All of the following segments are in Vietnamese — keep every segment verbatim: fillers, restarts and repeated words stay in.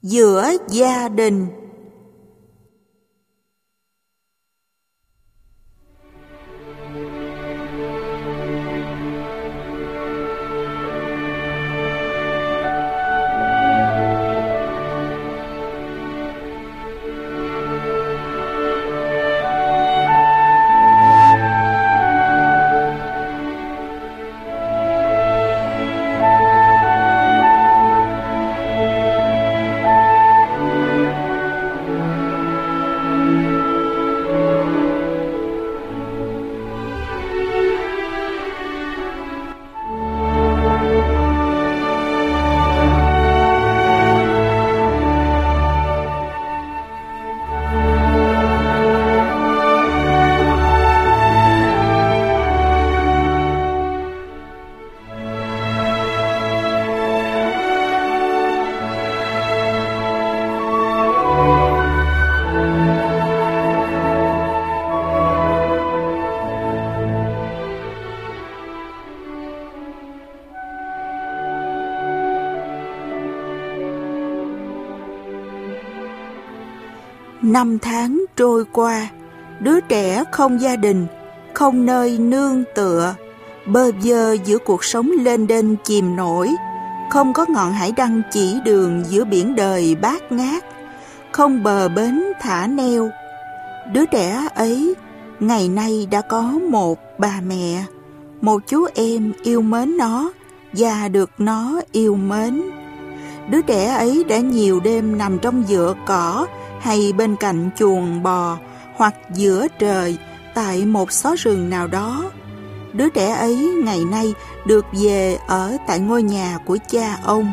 giữa gia đình. Năm tháng trôi qua, đứa trẻ không gia đình, không nơi nương tựa, bơ vơ giữa cuộc sống lênh đênh chìm nổi, không có ngọn hải đăng chỉ đường giữa biển đời bát ngát, không bờ bến thả neo. Đứa trẻ ấy ngày nay đã có một bà mẹ, một chú em yêu mến nó và được nó yêu mến. Đứa trẻ ấy đã nhiều đêm nằm trong vựa cỏ hay bên cạnh chuồng bò hoặc giữa trời tại một xó rừng nào đó. Đứa trẻ ấy ngày nay được về ở tại ngôi nhà của cha ông.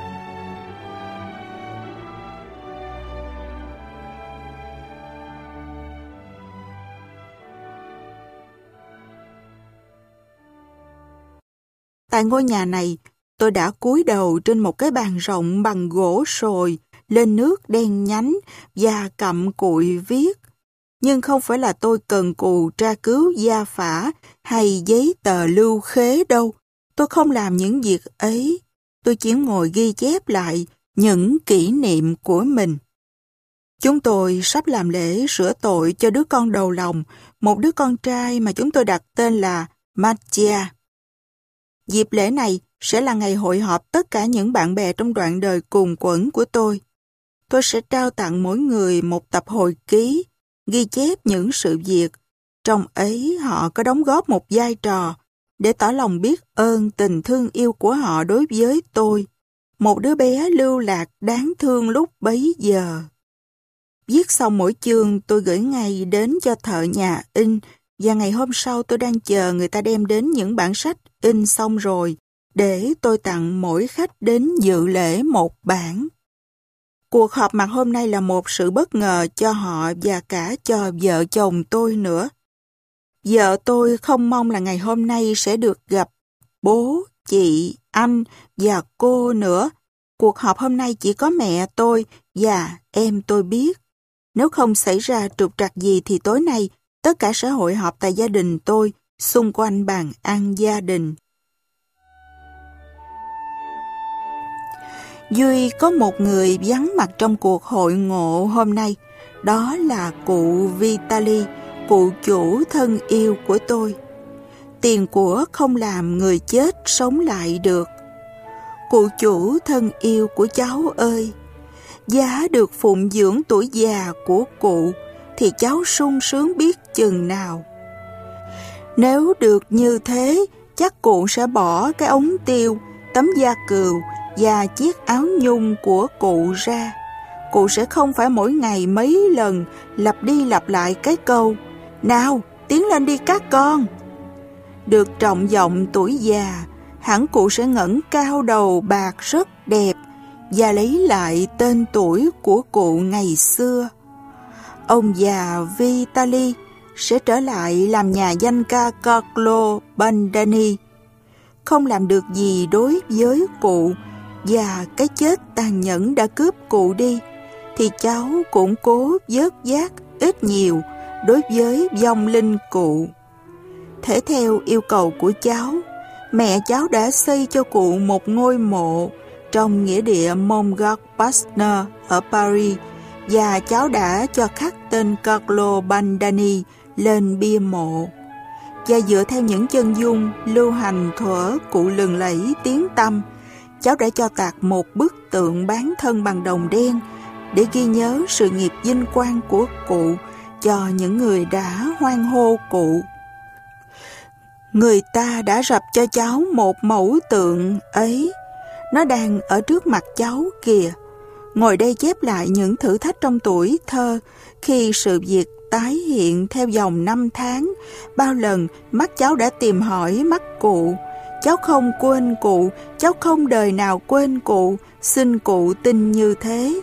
Tại ngôi nhà này, tôi đã cúi đầu trên một cái bàn rộng bằng gỗ sồi, lên nước đen nhánh và cặm cụi viết. Nhưng không phải là tôi cần cù tra cứu gia phả hay giấy tờ lưu khế đâu. Tôi không làm những việc ấy. Tôi chỉ ngồi ghi chép lại những kỷ niệm của mình. Chúng tôi sắp làm lễ rửa tội cho đứa con đầu lòng, một đứa con trai mà chúng tôi đặt tên là Mattia. Dịp lễ này sẽ là ngày hội họp tất cả những bạn bè trong đoạn đời cùng quẫn của tôi. Tôi sẽ trao tặng mỗi người một tập hồi ký, ghi chép những sự việc. Trong ấy họ có đóng góp một vai trò để tỏ lòng biết ơn tình thương yêu của họ đối với tôi, một đứa bé lưu lạc đáng thương lúc bấy giờ. Viết xong mỗi chương tôi gửi ngay đến cho thợ nhà in, và ngày hôm sau tôi đang chờ người ta đem đến những bản sách in xong rồi để tôi tặng mỗi khách đến dự lễ một bản. Cuộc họp mặt hôm nay là một sự bất ngờ cho họ và cả cho vợ chồng tôi nữa. Vợ tôi không mong là ngày hôm nay sẽ được gặp bố, chị, anh và cô nữa. Cuộc họp hôm nay chỉ có mẹ tôi và em tôi biết. Nếu không xảy ra trục trặc gì thì tối nay tất cả sẽ hội họp tại gia đình tôi xung quanh bàn ăn gia đình. Duy có một người vắng mặt trong cuộc hội ngộ hôm nay, đó là cụ Vitali, cụ chủ thân yêu của tôi. Tiền của không làm người chết sống lại được. Cụ chủ thân yêu của cháu ơi, giá được phụng dưỡng tuổi già của cụ thì cháu sung sướng biết chừng nào. Nếu được như thế, chắc cụ sẽ bỏ cái ống tiêu, tấm da cừu và chiếc áo nhung của cụ ra. Cụ sẽ không phải mỗi ngày mấy lần lặp đi lặp lại cái câu "Nào, tiến lên đi các con". Được trọng vọng tuổi già, hẳn cụ sẽ ngẩng cao đầu bạc rất đẹp và lấy lại tên tuổi của cụ ngày xưa. Ông già Vitali sẽ trở lại làm nhà danh ca Carlo Bandani. Không làm được gì đối với cụ và cái chết tàn nhẫn đã cướp cụ đi, thì cháu cũng cố vớt vát ít nhiều đối với vong linh cụ. Thể theo yêu cầu của cháu, mẹ cháu đã xây cho cụ một ngôi mộ trong nghĩa địa Montmartre ở Paris, và cháu đã cho khắc tên Carlo Bandani lên bia mộ. Và dựa theo những chân dung lưu hành thuở cụ lừng lẫy tiếng tăm, cháu đã cho tạc một bức tượng bán thân bằng đồng đen để ghi nhớ sự nghiệp vinh quang của cụ cho những người đã hoan hô cụ. Người ta đã rập cho cháu một mẫu tượng ấy. Nó đang ở trước mặt cháu kìa. Ngồi đây chép lại những thử thách trong tuổi thơ khi sự việc tái hiện theo dòng năm tháng. Bao lần mắt cháu đã tìm hỏi mắt cụ. Cháu không quên cụ, cháu không đời nào quên cụ, xin cụ tin như thế.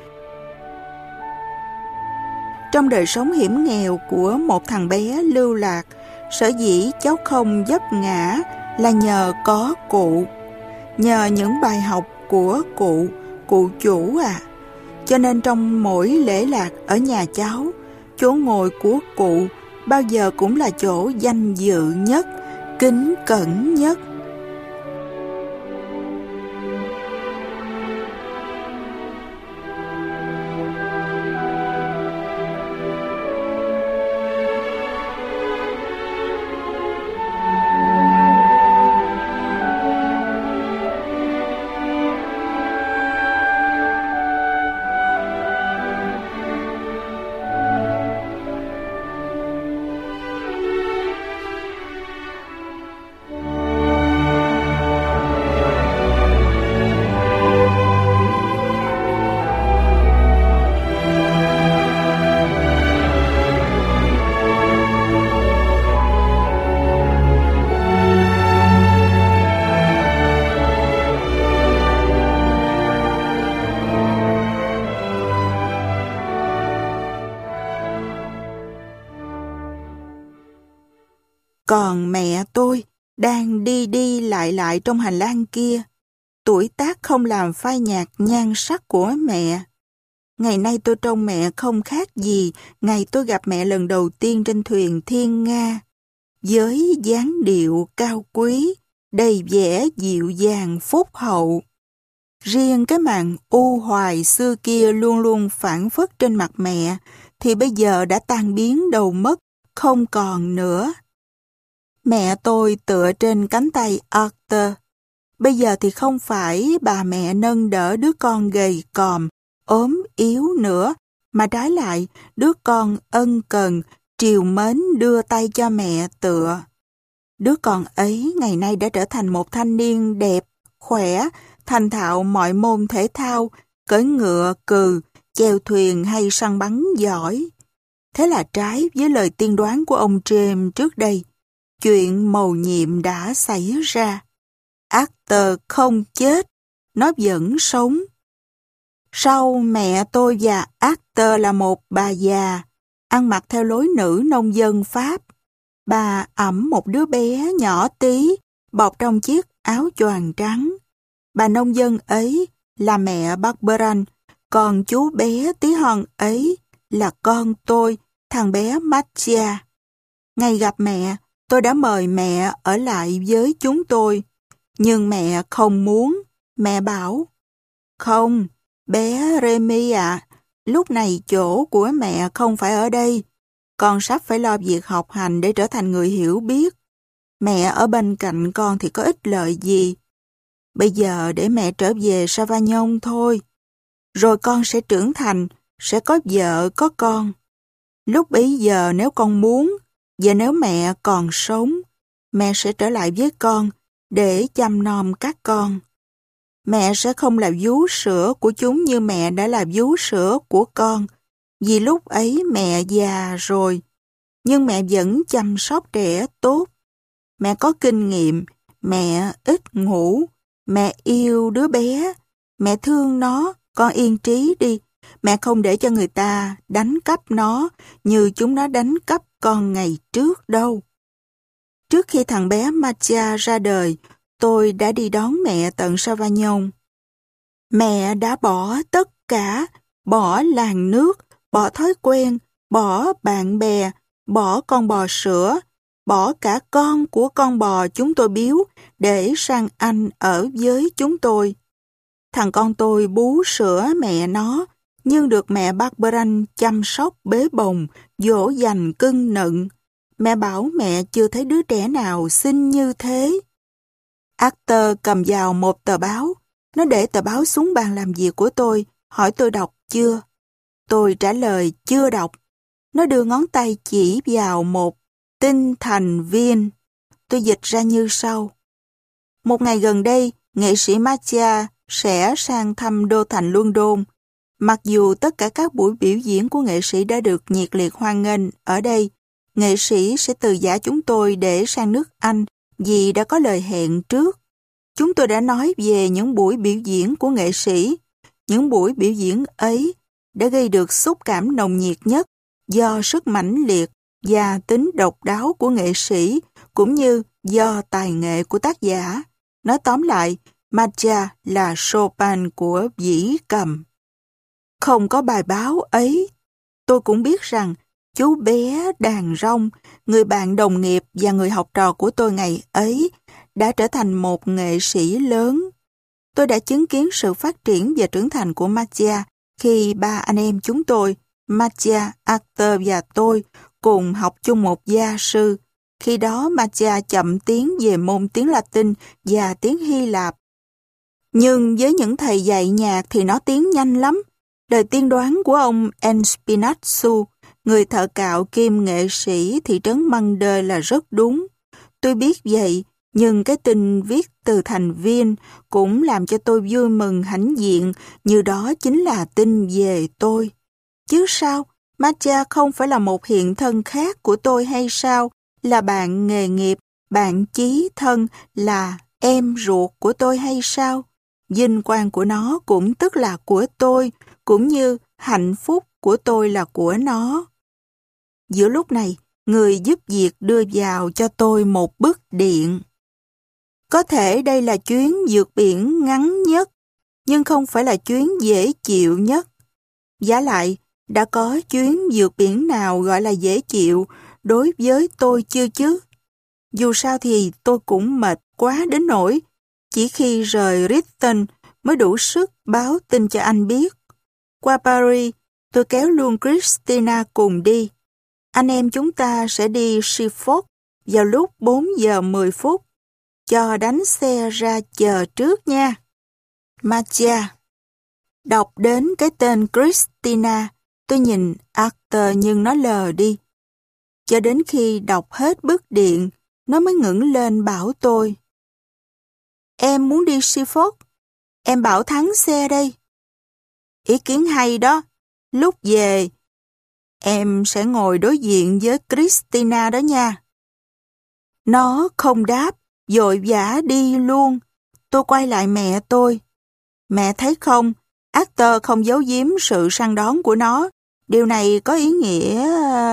Trong đời sống hiểm nghèo của một thằng bé lưu lạc, sở dĩ cháu không vấp ngã là nhờ có cụ, nhờ những bài học của cụ, cụ chủ à. Cho nên trong mỗi lễ lạc ở nhà cháu, chỗ ngồi của cụ bao giờ cũng là chỗ danh dự nhất, kính cẩn nhất. Còn mẹ tôi đang đi đi lại lại trong hành lang kia. Tuổi tác không làm phai nhạt nhan sắc của mẹ. Ngày nay tôi trông mẹ không khác gì ngày tôi gặp mẹ lần đầu tiên trên thuyền Thiên Nga. Với dáng điệu cao quý, đầy vẻ dịu dàng phúc hậu. Riêng cái màn u hoài xưa kia luôn luôn phảng phất trên mặt mẹ thì bây giờ đã tan biến đâu mất, không còn nữa. Mẹ tôi tựa trên cánh tay Arthur. Bây giờ thì không phải bà mẹ nâng đỡ đứa con gầy còm, ốm yếu nữa, mà trái lại đứa con ân cần, trìu mến đưa tay cho mẹ tựa. Đứa con ấy ngày nay đã trở thành một thanh niên đẹp, khỏe, thành thạo mọi môn thể thao, cưỡi ngựa, cừ, chèo thuyền hay săn bắn giỏi. Thế là trái với lời tiên đoán của ông James trước đây. Chuyện mầu nhiệm đã xảy ra. Arthur không chết, nó vẫn sống. Sau mẹ tôi và Arthur là một bà già, ăn mặc theo lối nữ nông dân Pháp. Bà ẵm một đứa bé nhỏ tí, bọc trong chiếc áo choàng trắng. Bà nông dân ấy là mẹ Barberan, còn chú bé tí hon ấy là con tôi, thằng bé Mattia. Ngày gặp mẹ, tôi đã mời mẹ ở lại với chúng tôi, nhưng mẹ không muốn. Mẹ bảo, không, bé Remy ạ, lúc này chỗ của mẹ không phải ở đây. Con sắp phải lo việc học hành để trở thành người hiểu biết. Mẹ ở bên cạnh con thì có ích lợi gì. Bây giờ để mẹ trở về Savagnon thôi. Rồi con sẽ trưởng thành, sẽ có vợ, có con. Lúc bấy giờ nếu con muốn, và nếu mẹ còn sống, mẹ sẽ trở lại với con để chăm nom các con. Mẹ sẽ không là vú sữa của chúng như mẹ đã là vú sữa của con, vì lúc ấy mẹ già rồi. Nhưng mẹ vẫn chăm sóc trẻ tốt. Mẹ có kinh nghiệm, mẹ ít ngủ, mẹ yêu đứa bé, mẹ thương nó, con yên trí đi. Mẹ không để cho người ta đánh cắp nó như chúng nó đánh cắp con ngày trước đâu. Trước khi thằng bé Mattia ra đời, tôi đã đi đón mẹ tận Savagnon. Mẹ đã bỏ tất cả, bỏ làng nước, bỏ thói quen, bỏ bạn bè, bỏ con bò sữa, bỏ cả con của con bò chúng tôi biếu để sang Anh ở với chúng tôi. Thằng con tôi bú sữa mẹ nó, nhưng được mẹ Barberin chăm sóc bế bồng, dỗ dành cưng nựng. Mẹ bảo mẹ chưa thấy đứa trẻ nào xinh như thế. Arthur cầm vào một tờ báo. Nó để tờ báo xuống bàn làm việc của tôi, hỏi tôi đọc chưa. Tôi trả lời chưa đọc. Nó đưa ngón tay chỉ vào một tinh thành viên. Tôi dịch ra như sau. Một ngày gần đây, nghệ sĩ Mattia sẽ sang thăm đô thành London. Mặc dù tất cả các buổi biểu diễn của nghệ sĩ đã được nhiệt liệt hoan nghênh ở đây, nghệ sĩ sẽ từ giã chúng tôi để sang nước Anh vì đã có lời hẹn trước. Chúng tôi đã nói về những buổi biểu diễn của nghệ sĩ. Những buổi biểu diễn ấy đã gây được xúc cảm nồng nhiệt nhất do sức mãnh liệt và tính độc đáo của nghệ sĩ cũng như do tài nghệ của tác giả. Nói tóm lại, Mattia là Chopin của dĩ cầm. Không có bài báo ấy, tôi cũng biết rằng chú bé đàn rong, người bạn đồng nghiệp và người học trò của tôi ngày ấy, đã trở thành một nghệ sĩ lớn. Tôi đã chứng kiến sự phát triển và trưởng thành của Mattia khi ba anh em chúng tôi, Mattia, Arthur và tôi, cùng học chung một gia sư. Khi đó Mattia chậm tiếng về môn tiếng Latin và tiếng Hy Lạp. Nhưng với những thầy dạy nhạc thì nó tiến nhanh lắm. Lời tiên đoán của ông Espinazzo, người thợ cạo kim nghệ sĩ thị trấn Mande là rất đúng. Tôi biết vậy, nhưng cái tin viết từ thành viên cũng làm cho tôi vui mừng hãnh diện, như đó chính là tin về tôi. Chứ sao, Mattia không phải là một hiện thân khác của tôi hay sao? Là bạn nghề nghiệp, bạn chí thân, là em ruột của tôi hay sao? Vinh quang của nó cũng tức là của tôi, cũng như hạnh phúc của tôi là của nó. Giữa lúc này, người giúp việc đưa vào cho tôi một bức điện. Có thể đây là chuyến vượt biển ngắn nhất, nhưng không phải là chuyến dễ chịu nhất. Vả lại, đã có chuyến vượt biển nào gọi là dễ chịu đối với tôi chưa chứ? Dù sao thì tôi cũng mệt quá đến nỗi chỉ khi rời Ritten mới đủ sức báo tin cho anh biết. Qua Paris, tôi kéo luôn Christina cùng đi. Anh em chúng ta sẽ đi Suffolk vào lúc bốn giờ mười phút. Cho đánh xe ra chờ trước nha. Mattia. Đọc đến cái tên Christina, tôi nhìn Arthur nhưng nó lờ đi. Cho đến khi đọc hết bức điện, nó mới ngẩng lên bảo tôi. Em muốn đi Suffolk? Em bảo thắng xe đây. Ý kiến hay đó. Lúc về, em sẽ ngồi đối diện với Christina đó nha. Nó không đáp, vội vã đi luôn. Tôi quay lại mẹ tôi. Mẹ thấy không, Arthur không giấu giếm sự săn đón của nó. Điều này có ý nghĩa...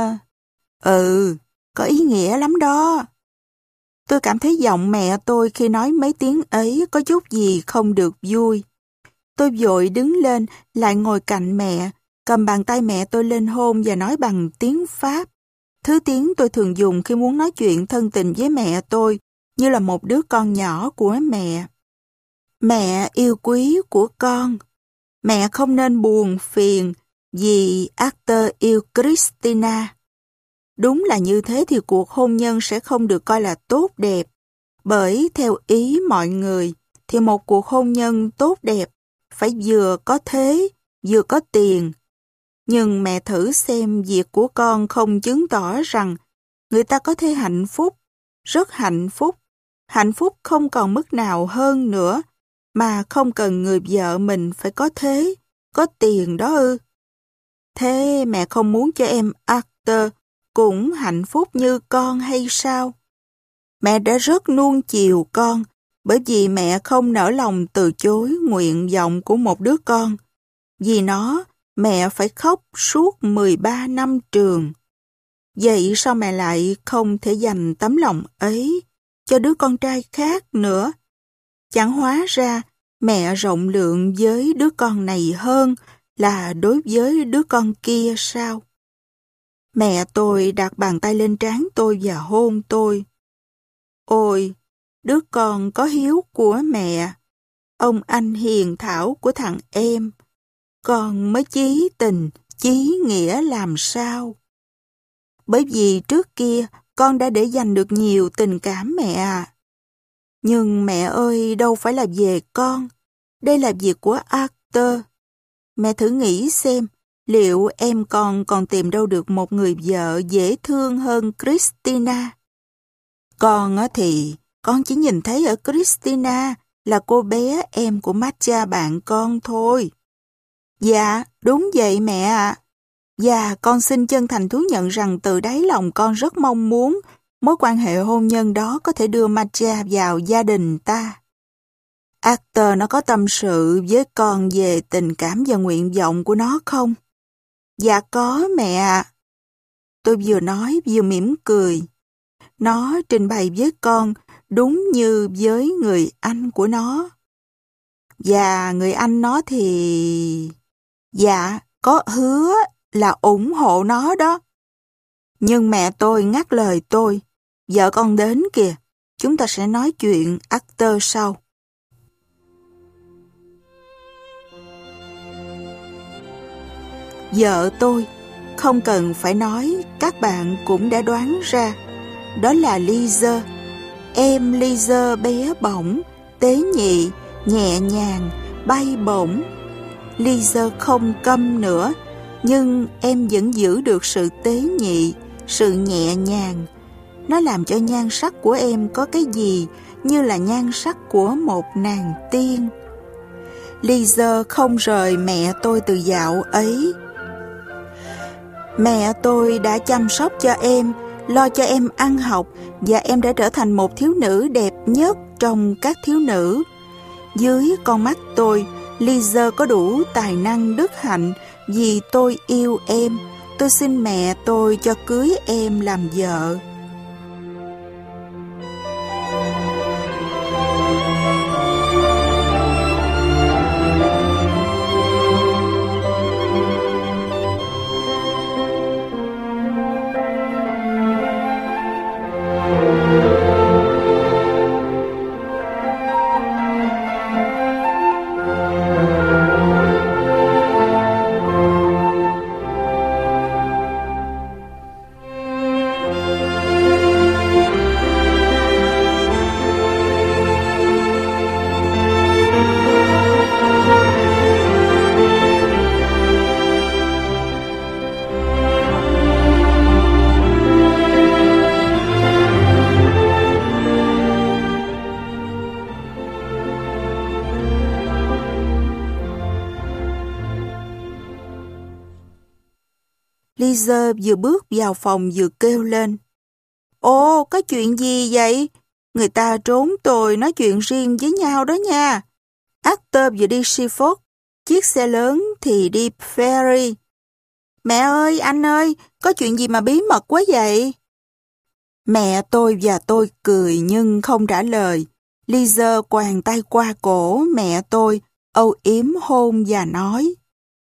Ừ, có ý nghĩa lắm đó. Tôi cảm thấy giọng mẹ tôi khi nói mấy tiếng ấy có chút gì không được vui. Tôi vội đứng lên, lại ngồi cạnh mẹ, cầm bàn tay mẹ tôi lên hôn và nói bằng tiếng Pháp. Thứ tiếng tôi thường dùng khi muốn nói chuyện thân tình với mẹ tôi, như là một đứa con nhỏ của mẹ. Mẹ yêu quý của con. Mẹ không nên buồn phiền vì Arthur yêu Christina. Đúng là như thế thì cuộc hôn nhân sẽ không được coi là tốt đẹp. Bởi theo ý mọi người thì một cuộc hôn nhân tốt đẹp phải vừa có thế, vừa có tiền. Nhưng mẹ thử xem việc của con không chứng tỏ rằng người ta có thể hạnh phúc, rất hạnh phúc. Hạnh phúc không còn mức nào hơn nữa, mà không cần người vợ mình phải có thế, có tiền đó ư. Thế mẹ không muốn cho em Arthur cũng hạnh phúc như con hay sao? Mẹ đã rất nuông chiều con, bởi vì mẹ không nỡ lòng từ chối nguyện vọng của một đứa con. Vì nó, mẹ phải khóc suốt mười ba năm trường. Vậy sao mẹ lại không thể dành tấm lòng ấy cho đứa con trai khác nữa? Chẳng hóa ra mẹ rộng lượng với đứa con này hơn là đối với đứa con kia sao? Mẹ tôi đặt bàn tay lên trán tôi và hôn tôi. Ôi, đứa con có hiếu của mẹ. ông anh hiền thảo của thằng em. Con mới chí tình, chí nghĩa làm sao? Bởi vì trước kia con đã để dành được nhiều tình cảm mẹ à. Nhưng mẹ ơi, đâu phải là về con. Đây là việc của Arthur. Mẹ thử nghĩ xem, liệu em con còn tìm đâu được một người vợ dễ thương hơn Christina? Con thì, con chỉ nhìn thấy ở Christina là cô bé em của Matcha bạn con thôi. Dạ, đúng vậy mẹ ạ. Và con xin chân thành thú nhận rằng từ đáy lòng con rất mong muốn mối quan hệ hôn nhân đó có thể đưa Matcha vào gia đình ta. Arthur nó có tâm sự với con về tình cảm và nguyện vọng của nó không? Dạ có mẹ ạ. Tôi vừa nói vừa mỉm cười. Nó trình bày với con đúng như với người anh của nó. Và người anh nó thì... Dạ, có hứa là ủng hộ nó đó. Nhưng mẹ tôi ngắt lời tôi. Vợ con đến kìa, chúng ta sẽ nói chuyện Arthur sau. Vợ tôi, không cần phải nói, các bạn cũng đã đoán ra. Đó là Lisa. Em Lisa bé bỏng, tế nhị, nhẹ nhàng, bay bổng. Lisa không câm nữa, nhưng em vẫn giữ được sự tế nhị, sự nhẹ nhàng. Nó làm cho nhan sắc của em có cái gì như là nhan sắc của một nàng tiên. Lisa không rời mẹ tôi từ dạo ấy. Mẹ tôi đã chăm sóc cho em, lo cho em ăn học, và em đã trở thành một thiếu nữ đẹp nhất trong các thiếu nữ. Dưới con mắt tôi, Lisa có đủ tài năng đức hạnh. Vì tôi yêu em, tôi xin mẹ tôi cho cưới em làm vợ. Lisa vừa bước vào phòng vừa kêu lên. Ồ, có chuyện gì vậy? Người ta trốn tôi nói chuyện riêng với nhau đó nha. Arthur vừa đi Seaford, chiếc xe lớn thì đi ferry. Mẹ ơi, anh ơi, có chuyện gì mà bí mật quá vậy? Mẹ tôi và tôi cười nhưng không trả lời. Lisa quàng tay qua cổ mẹ tôi, âu yếm hôn và nói.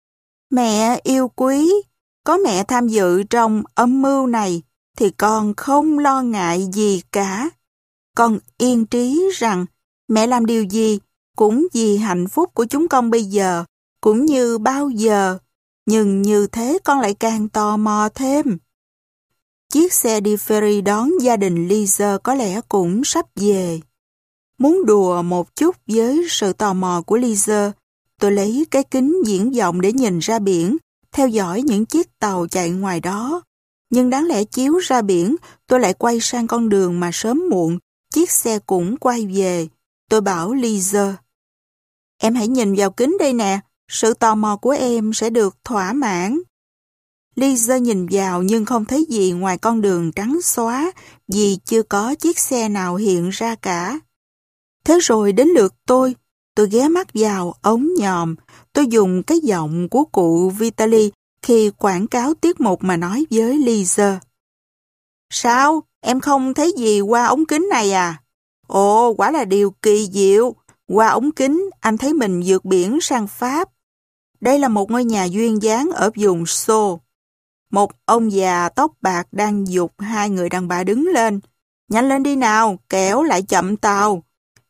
Mẹ yêu quý, có mẹ tham dự trong âm mưu này thì con không lo ngại gì cả. Con yên trí rằng mẹ làm điều gì cũng vì hạnh phúc của chúng con bây giờ, cũng như bao giờ. Nhưng như thế con lại càng tò mò thêm. Chiếc xe đi ferry đón gia đình Lisa có lẽ cũng sắp về. Muốn đùa một chút với sự tò mò của Lisa, tôi lấy cái kính viễn vọng để nhìn ra biển, theo dõi những chiếc tàu chạy ngoài đó. Nhưng đáng lẽ chiếu ra biển, tôi lại quay sang con đường mà sớm muộn, chiếc xe cũng quay về. Tôi bảo Lisa, em hãy nhìn vào kính đây nè, sự tò mò của em sẽ được thỏa mãn. Lisa nhìn vào nhưng không thấy gì ngoài con đường trắng xóa, vì chưa có chiếc xe nào hiện ra cả. Thế rồi đến lượt tôi, tôi ghé mắt vào ống nhòm, tôi dùng cái giọng của cụ Vitaly khi quảng cáo tiết mục mà nói với Lisa. Sao? Em không thấy gì qua ống kính này à? Ồ, quả là điều kỳ diệu. Qua ống kính, anh thấy mình vượt biển sang Pháp. Đây là một ngôi nhà duyên dáng ở vùng Sceaux. Một ông già tóc bạc đang giục hai người đàn bà đứng lên. Nhanh lên đi nào, kẻo lại chậm tàu.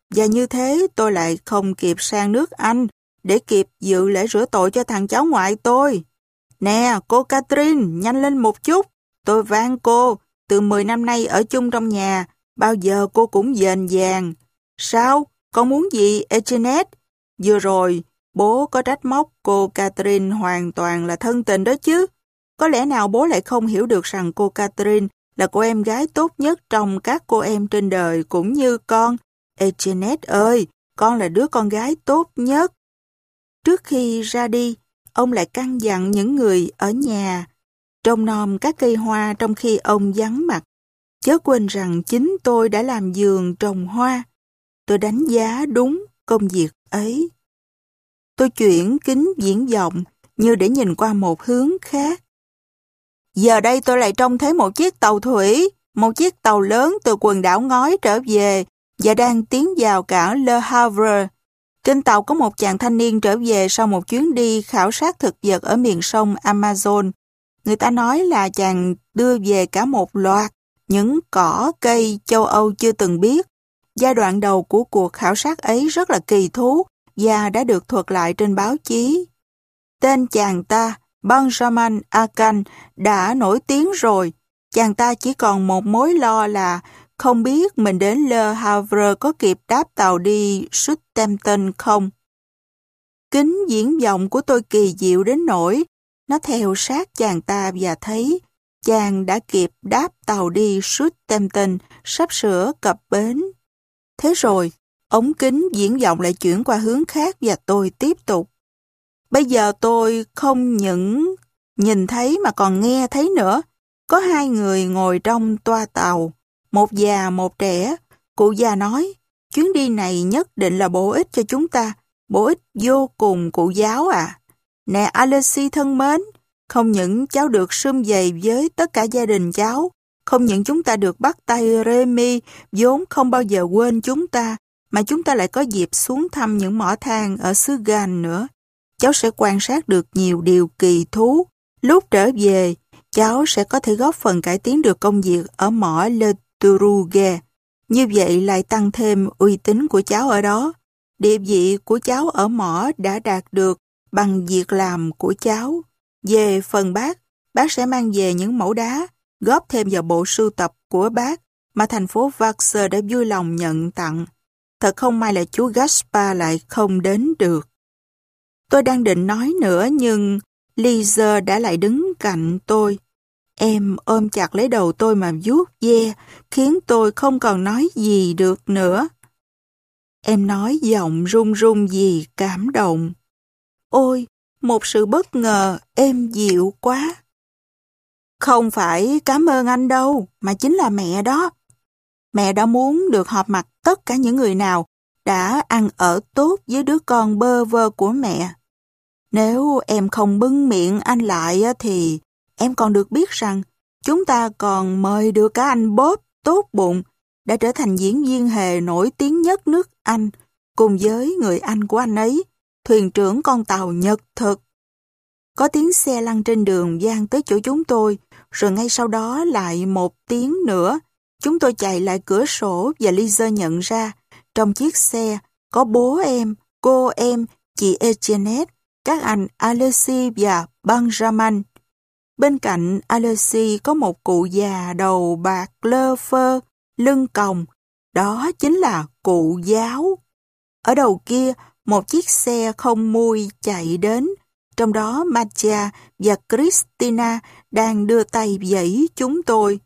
Và như thế tôi lại không kịp sang nước Anh để kịp dự lễ rửa tội cho thằng cháu ngoại tôi. Nè, cô Catherine, nhanh lên một chút. Tôi van cô, từ mười năm nay ở chung trong nhà, bao giờ cô cũng dền dàng. Sao? Con muốn gì, Eugene? Vừa rồi, bố có trách móc cô Catherine hoàn toàn là thân tình đó chứ. Có lẽ nào bố lại không hiểu được rằng cô Catherine là cô em gái tốt nhất trong các cô em trên đời cũng như con. Eugene ơi, con là đứa con gái tốt nhất. Trước khi ra đi, ông lại căn dặn những người ở nhà trông nom các cây hoa trong khi ông vắng mặt. Chớ quên rằng chính tôi đã làm vườn trồng hoa. Tôi đánh giá đúng công việc ấy. Tôi chuyển kính viễn vọng như để nhìn qua một hướng khác. Giờ đây tôi lại trông thấy một chiếc tàu thủy, một chiếc tàu lớn từ quần đảo ngói trở về và đang tiến vào cảng Le Havre. Trên tàu có một chàng thanh niên trở về sau một chuyến đi khảo sát thực vật ở miền sông Amazon. Người ta nói là chàng đưa về cả một loạt những cỏ cây châu Âu chưa từng biết. Giai đoạn đầu của cuộc khảo sát ấy rất là kỳ thú và đã được thuật lại trên báo chí. Tên chàng ta, Benjamin Akan, đã nổi tiếng rồi. Chàng ta chỉ còn một mối lo là không biết mình đến Le Havre có kịp đáp tàu đi Southampton không. Kính viễn vọng của tôi kỳ diệu đến nỗi nó theo sát chàng ta và thấy chàng đã kịp đáp tàu đi Southampton sắp sửa cập bến. Thế rồi, ống kính viễn vọng lại chuyển qua hướng khác và tôi tiếp tục. Bây giờ tôi không những nhìn thấy mà còn nghe thấy nữa. Có hai người ngồi trong toa tàu, một già một trẻ. Cụ già nói, chuyến đi này nhất định là bổ ích cho chúng ta, bổ ích vô cùng cụ giáo à. Nè Alexis thân mến, không những cháu được sum vầy với tất cả gia đình cháu, không những chúng ta được bắt tay Remy vốn không bao giờ quên chúng ta, mà chúng ta lại có dịp xuống thăm những mỏ than ở xứ Gan nữa. Cháu sẽ quan sát được nhiều điều kỳ thú. Lúc trở về, cháu sẽ có thể góp phần cải tiến được công việc ở mỏ Le Tourouge. Như vậy lại tăng thêm uy tín của cháu ở đó. Địa vị của cháu ở mỏ đã đạt được bằng việc làm của cháu. Về phần bác, bác sẽ mang về những mẫu đá, góp thêm vào bộ sưu tập của bác mà thành phố Vaxer đã vui lòng nhận tặng. Thật không may là chú Gaspar lại không đến được. Tôi đang định nói nữa nhưng Lisa đã lại đứng cạnh tôi. Em ôm chặt lấy đầu tôi mà vuốt ve, khiến tôi không còn nói gì được nữa. Em nói giọng run run vì cảm động. Ôi, một sự bất ngờ êm dịu quá. Không phải cảm ơn anh đâu, mà chính là mẹ đó. Mẹ đã muốn được họp mặt tất cả những người nào đã ăn ở tốt với đứa con bơ vơ của mẹ. Nếu em không bưng miệng anh lại thì em còn được biết rằng chúng ta còn mời được cả anh Bob tốt bụng đã trở thành diễn viên hề nổi tiếng nhất nước Anh cùng với người anh của anh ấy, thuyền trưởng con tàu Nhật Thực. Có tiếng xe lăn trên đường vang tới chỗ chúng tôi, rồi ngay sau đó lại một tiếng nữa. Chúng tôi chạy lại cửa sổ và Lisa nhận ra trong chiếc xe có bố em, cô em, chị Eugene, các anh Alexis và Benjamin. Bên cạnh Alexis có một cụ già đầu bạc lơ phơ, lưng còng. Đó chính là cụ giáo. Ở đầu kia, một chiếc xe không mui chạy đến. Trong đó Macha và Christina đang đưa tay vẫy chúng tôi.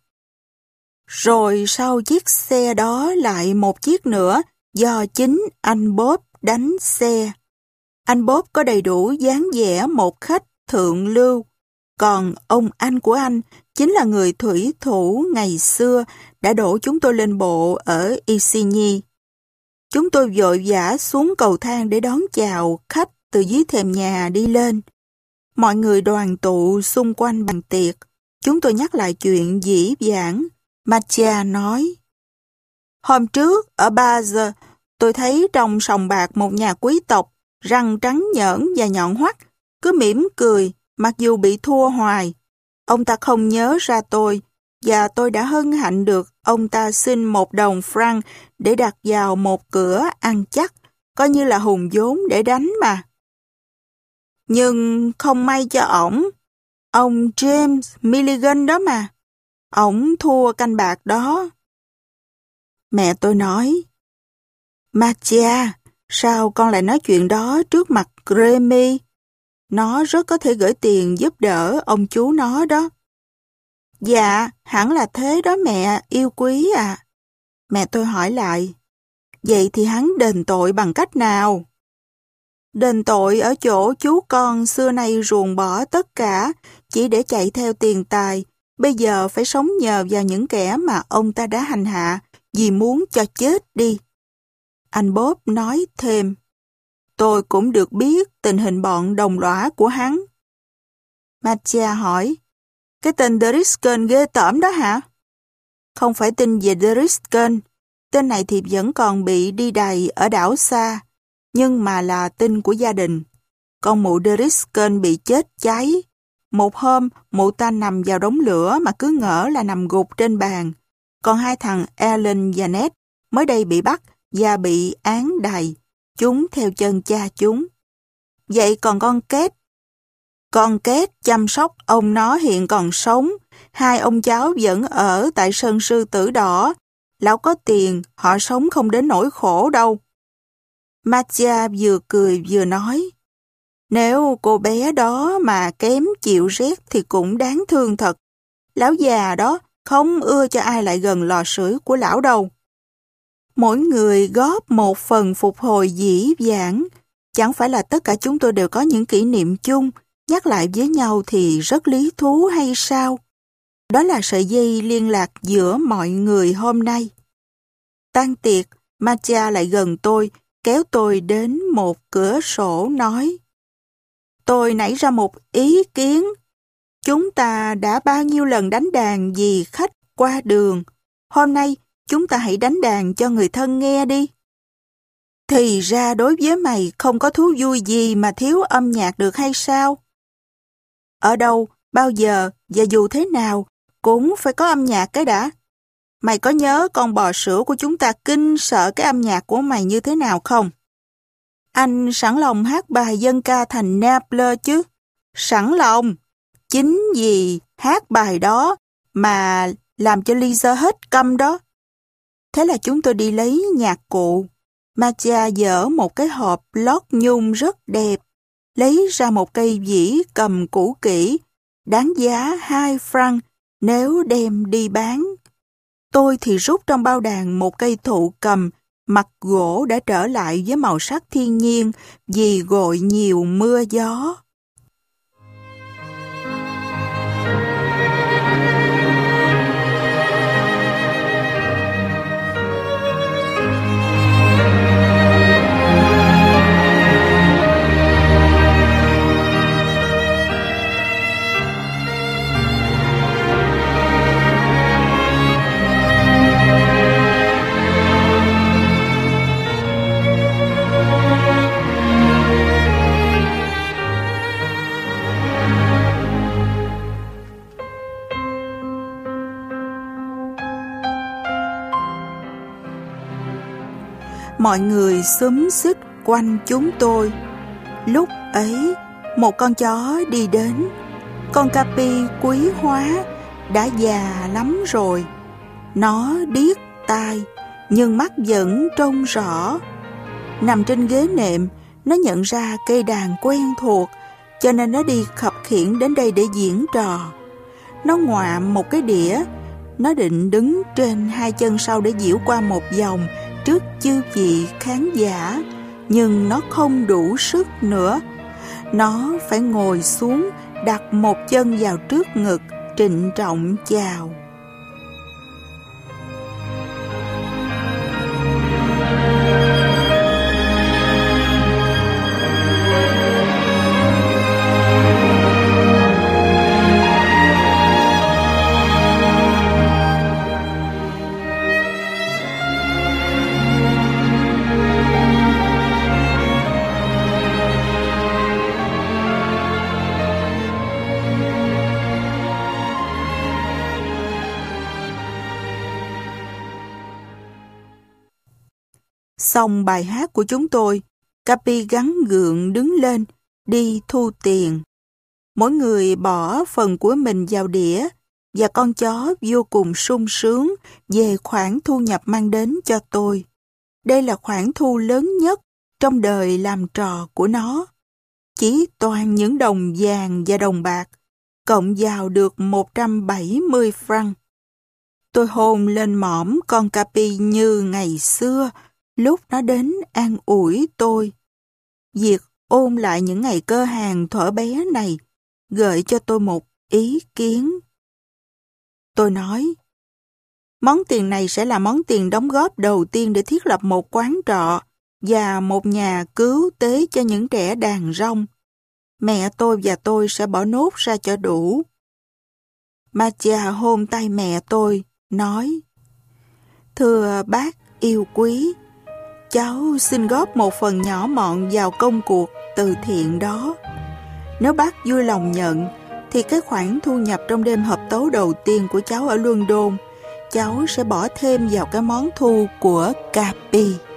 Rồi sau chiếc xe đó lại một chiếc nữa do chính anh Bob đánh xe. Anh Bob có đầy đủ dáng vẻ một khách thượng lưu. Còn ông anh của anh chính là người thủy thủ ngày xưa đã đổ chúng tôi lên bộ ở Isigny. Chúng tôi vội vã xuống cầu thang để đón chào khách từ dưới thềm nhà đi lên. Mọi người đoàn tụ xung quanh bàn tiệc. Chúng tôi nhắc lại chuyện dĩ vãng. Macha nói, hôm trước ở Baze, tôi thấy trong sòng bạc một nhà quý tộc, răng trắng nhởn và nhọn hoắt, cứ mỉm cười, mặc dù bị thua hoài. Ông ta không nhớ ra tôi, và tôi đã hân hạnh được ông ta xin một đồng franc để đặt vào một cửa ăn chắc, coi như là hùng vốn để đánh mà. Nhưng không may cho ổng, ông James Milligan đó mà, ổng thua canh bạc đó. Mẹ tôi nói, Marcia, sao con lại nói chuyện đó trước mặt Remy? Nó rất có thể gửi tiền giúp đỡ ông chú nó đó. Dạ, hẳn là thế đó mẹ, yêu quý à. Mẹ tôi hỏi lại, vậy thì hắn đền tội bằng cách nào? Đền tội ở chỗ chú con xưa nay ruồng bỏ tất cả, chỉ để chạy theo tiền tài, bây giờ phải sống nhờ vào những kẻ mà ông ta đã hành hạ, vì muốn cho chết đi. Anh Bob nói thêm, tôi cũng được biết tình hình bọn đồng lõa của hắn. Marcia hỏi, cái tên Driscoll ghê tởm đó hả? Không phải tin về Driscoll, tên này thì vẫn còn bị đi đày ở đảo xa, nhưng mà là tin của gia đình. Con mụ Driscoll bị chết cháy. Một hôm, mụ ta nằm vào đống lửa mà cứ ngỡ là nằm gục trên bàn. Còn hai thằng Alan và Ned mới đây bị bắt và bị án đày. Chúng theo chân cha chúng. Vậy còn con Kết? Con Kết chăm sóc ông nó hiện còn sống. Hai ông cháu vẫn ở tại sân sư tử đỏ. Lão có tiền, họ sống không đến nỗi khổ đâu. Marcia vừa cười vừa nói, nếu cô bé đó mà kém chịu rét thì cũng đáng thương thật. Lão già đó không ưa cho ai lại gần lò sưởi của lão đâu. Mỗi người góp một phần phục hồi dĩ vãng. Chẳng phải là tất cả chúng tôi đều có những kỷ niệm chung, nhắc lại với nhau thì rất lý thú hay sao? Đó là sợi dây liên lạc giữa mọi người hôm nay. Tan tiệc, Marcia lại gần tôi, kéo tôi đến một cửa sổ nói, tôi nảy ra một ý kiến. Chúng ta đã bao nhiêu lần đánh đàn vì khách qua đường. Hôm nay, chúng ta hãy đánh đàn cho người thân nghe đi. Thì ra đối với mày không có thú vui gì mà thiếu âm nhạc được hay sao? Ở đâu, bao giờ và dù thế nào cũng phải có âm nhạc cái đã. Mày có nhớ con bò sữa của chúng ta kinh sợ cái âm nhạc của mày như thế nào không? Anh sẵn lòng hát bài dân ca thành Naples chứ? Sẵn lòng. Chính vì hát bài đó mà làm cho Lisa hết câm đó. Thế là chúng tôi đi lấy nhạc cụ. Marcia dở một cái hộp lót nhung rất đẹp, lấy ra một cây vĩ cầm cũ kỹ, đáng giá hai franc nếu đem đi bán. Tôi thì rút trong bao đàn một cây thụ cầm, mặt gỗ đã trở lại với màu sắc thiên nhiên vì gội nhiều mưa gió. Mọi người xúm xít quanh chúng tôi. Lúc ấy, một con chó đi đến. Con Capi quý hóa, đã già lắm rồi. Nó điếc tai, nhưng mắt vẫn trông rõ. Nằm trên ghế nệm, nó nhận ra cây đàn quen thuộc, cho nên nó đi khập khiễng đến đây để diễn trò. Nó ngoạm một cái đĩa. Nó định đứng trên hai chân sau để giễu qua một vòng trước chư vị khán giả, nhưng nó không đủ sức nữa. Nó phải ngồi xuống, đặt một chân vào trước ngực, trịnh trọng chào. Xong bài hát của chúng tôi, Capi gắng gượng đứng lên, đi thu tiền. Mỗi người bỏ phần của mình vào đĩa và con chó vô cùng sung sướng về khoản thu nhập mang đến cho tôi. Đây là khoản thu lớn nhất trong đời làm trò của nó. Chỉ toàn những đồng vàng và đồng bạc, cộng vào được một trăm bảy mươi franc. Tôi hôn lên mỏm con Capi như ngày xưa, lúc nó đến an ủi tôi. Việc ôn lại những ngày cơ hàng thuở bé này gợi cho tôi một ý kiến. Tôi nói, món tiền này sẽ là món tiền đóng góp đầu tiên để thiết lập một quán trọ và một nhà cứu tế cho những trẻ đàn rong. Mẹ tôi và tôi sẽ bỏ nốt ra cho đủ. Macha hôn tay mẹ tôi, nói, thưa bác yêu quý, cháu xin góp một phần nhỏ mọn vào công cuộc từ thiện đó. Nếu bác vui lòng nhận, thì cái khoản thu nhập trong đêm hợp tấu đầu tiên của cháu ở London, cháu sẽ bỏ thêm vào cái món thu của Capi.